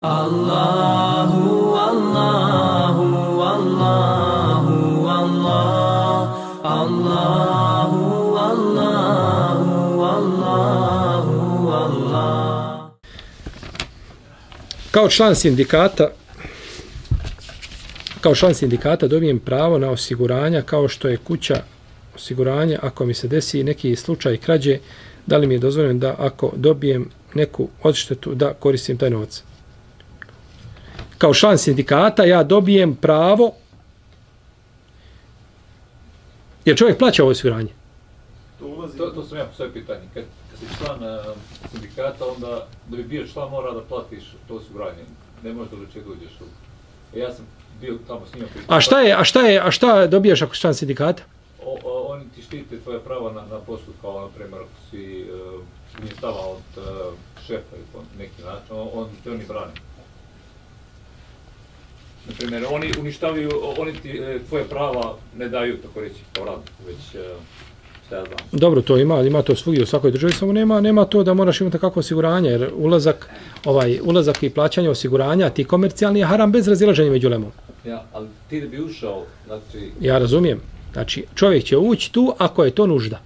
Allahu, Allahu, Allahu, Allah, Allahu, Allahu, Allahu, Allah. Kao član sindikata dobijem pravo na osiguranja kao što je kuća osiguranja ako mi se desi neki slučaj krađe, da li mi je dozvoljeno da ako dobijem neku odštetu da koristim taj novac. Kao član sindikata ja dobijem pravo, jer čovjek plaća ovo osiguranje. To sam ja postavio pitanje. Kad si član sindikata, onda da bi bio član mora da platiš to osiguranje. Ne možeš da čega uđeš tu. Ja sam bio tamo s njima. A šta dobijaš ako si član sindikata? Oni ti štite tvoje prava na poslu, kao na primjer ako si ministava od šefa ili po neki način, oni brane. Naprimjer, oni uništavaju, oni ti tvoje prava ne daju, tako reći, kao radnik, već šta ja znam. Dobro, to ima to svugdje u svakoj državi, samo nema to da moraš imati kakvo osiguranje, jer ulazak i plaćanje osiguranja, ti komercijalni je haram bez razilaženja među ulemom. Ja, ali ti da bi ušao, znači... Ja razumijem. Znači, čovjek će ući tu ako je to nužda.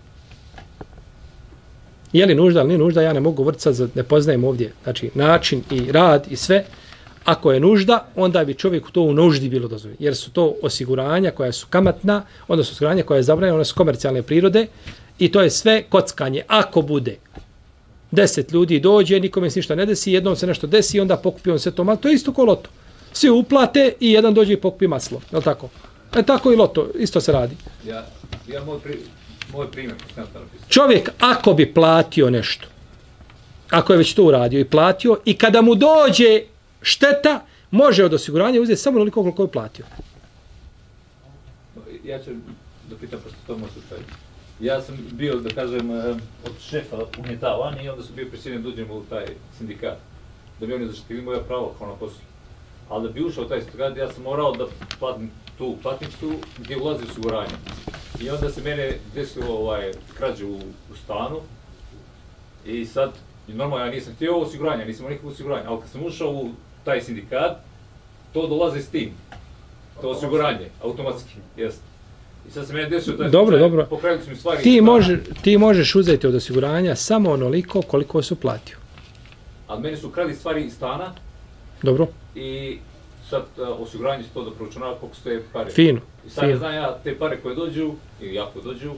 Je li nužda ili nije nužda, ja ne mogu govoriti sad, ne poznajem ovdje. Znači, način i rad i sve. Ako je nužda, onda bi čovjeku to u nuždi bilo dozvoljeno. Jer su to osiguranja koja su kamatna, odnosno osiguranja koja je zabranjena, one su komercijalne prirode i to je sve kockanje. Ako bude 10 ljudi dođe, nikome se ništa ne desi, jednom se nešto desi, onda pokupi on sve to maslo. To je isto ko loto. Svi uplate i jedan dođe i pokupi maslo. Je li tako? Tako i loto, isto se radi. Moj primjer. Čovjek, ako bi platio nešto, ako je već to uradio i platio, i kada mu dođe šteta, može od osiguranja uzeti samo onoliko koliko je platio. Ja ću da pitam, pošto to može slučaj. Ja sam bio, da kažem, od šefa unjetavan i onda sam bio prisiljen da uđem u taj sindikat. Da bi oni zaštitili moje pravo kao na poslu. Ali da bi ušao u taj sindikat, ja sam morao da platim tu platnicu gdje ulazi osiguranje. I onda se mene desilo krađe u stanu. I sad, normalno ja nisam htio osiguranje, nisam imao nikakvo osiguranje. Ali kad sam ušao u taj sindikat, to dolazi s tim. To osiguranje, automatski, jest. I sad se mene desilo taj slučaj, pokrenuli su mi stvari. Ti možeš uzeti od osiguranja samo onoliko koliko su platio. Ali meni su krali stvari iz stana. Dobro. I sad osiguranje će to da proučunava koliko su te pare. Fino. I sad ne znam ja, te pare koje dođu, ili jako dođu,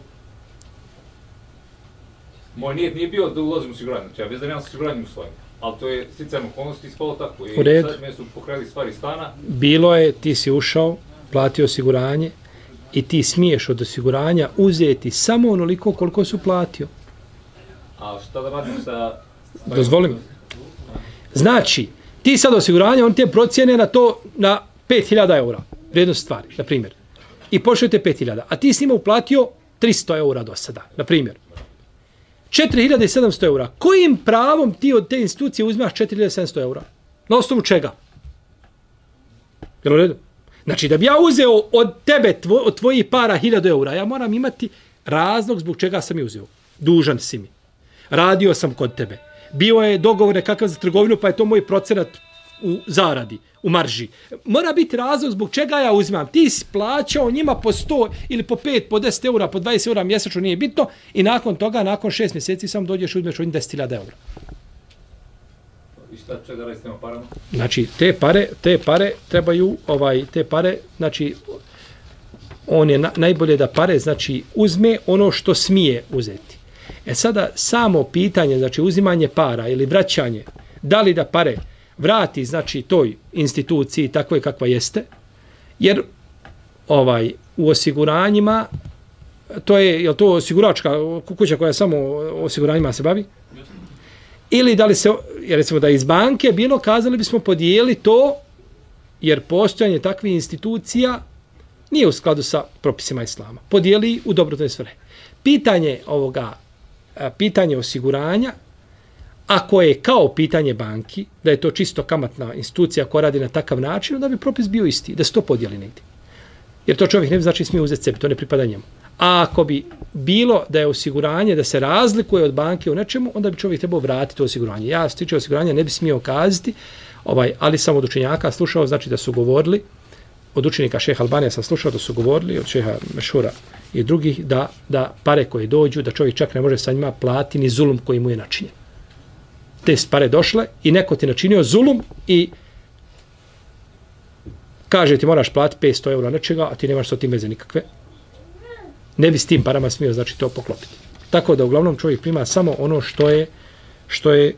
moj nijet nije bio da ulazim u osiguranje, znači ja bez da nemam osiguranjem u svojim. Ali to je sticajem okolnosti ispalo tako. I sad me su pokrali stvari iz stana. Bilo je, ti si ušao, platio osiguranje i ti smiješ od osiguranja uzeti samo onoliko koliko su platio. A šta da radim sa... Dozvolim. Znači, ti sad osiguranje, on te procijene na to na 5.000 eura, vrijednost stvari, na primjer. I pošao te 5.000, a ti s njima uplatio 300 eura do sada, na primjer. 4.700 eura. Kojim pravom ti od te institucije uzmaš 4.700 eura? Na osnovu čega? Jel u redu? Znači, da bi ja uzeo od tebe, od tvojih para 1.000 eura, ja moram imati razlog zbog čega sam je uzeo. Dužan si mi. Radio sam kod tebe. Bio je dogovor nekakav za trgovinu, pa je to moj procenat u zaradi, u marži. Mora biti razlog zbog čega ja uzimam. Ti si plaćao njima po 100 ili po 5, po 10 eura, po 20 eura mjesečno, nije bitno. I nakon toga, nakon 6 mjeseci sam dođeš i uzmeš od njih 10.000 eura. I šta čega radi s tema parama? Znači, te pare trebaju, te pare, znači, on je najbolje da pare, znači, uzme ono što smije uzeti. E sada, samo pitanje, znači, uzimanje para ili vraćanje, da li da pare vrati, znači, toj instituciji takvoj kakva jeste, jer u osiguranjima, to je to osiguračka kuća koja samo osiguranjima se bavi? Ili da li se, jer recimo da iz banke bilo, kazali bismo podijeli to, jer postojanje takvih institucija nije u skladu sa propisima islama. Podijeli u dobrotne svrhe. Pitanje osiguranja, ako je kao pitanje banki, da je to čisto kamatna institucija koja radi na takav način, onda bi propis bio isti, da se to podijeli negdje. Jer to čovjek ne bi znači smije uzeti sebi, to ne pripada njemu. A ako bi bilo da je osiguranje, da se razlikuje od banke u nečemu, onda bi čovjek trebao vratiti to osiguranje. Ja, što tiče osiguranja, ne bi smio kazati, Ali sam od učenjaka slušao, znači da su govorili, od učenika šeha Albanija sam slušao da su govorili, od šeha Mešhura i drugih, da pare koje dođu, da čovjek čak ne može sa njima platiti ni zulum koji mu je načinjen. Te pare došle i neko ti načinio zulum i kaže ti moraš platiti 500 € nečega, a ti nemaš sa tim veze nikakve. Ne bi s tim parama smio, znači, to poklopiti. Tako da uglavnom čovjek prima samo ono što je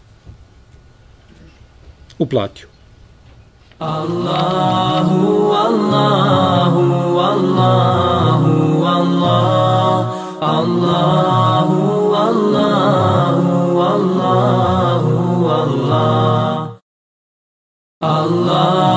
uplatio. Allahu, Allahu, Allahu, Allah. Allahu, Allahu, Allahu, Allah. Allah.